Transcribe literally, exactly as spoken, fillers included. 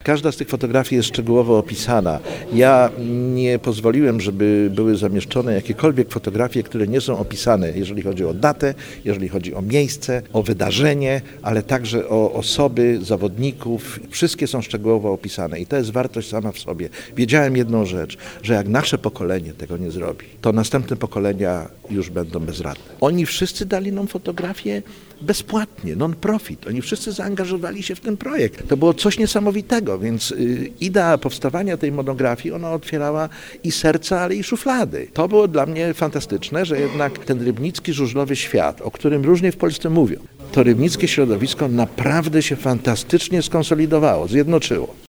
Każda z tych fotografii jest szczegółowo opisana. Ja nie pozwoliłem, żeby były zamieszczone jakiekolwiek fotografie, które nie są opisane, jeżeli chodzi o datę, jeżeli chodzi o miejsce, o wydarzenie, ale także o osoby, zawodników. Wszystkie są szczegółowo opisane i to jest wartość sama w sobie. Wiedziałem jedną rzecz, że jak nasze pokolenie tego nie zrobi, to następne pokolenia już będą bezradne. Oni wszyscy dali nam fotografię bezpłatnie, non-profit. Oni wszyscy zaangażowali się w ten projekt. To było coś niesamowitego, więc y, idea powstawania tej monografii, ona otwierała i serca, ale i szuflady. To było dla mnie fantastyczne, że jednak ten rybnicki żużlowy świat, o którym różnie w Polsce mówią, to rybnickie środowisko naprawdę się fantastycznie skonsolidowało, zjednoczyło.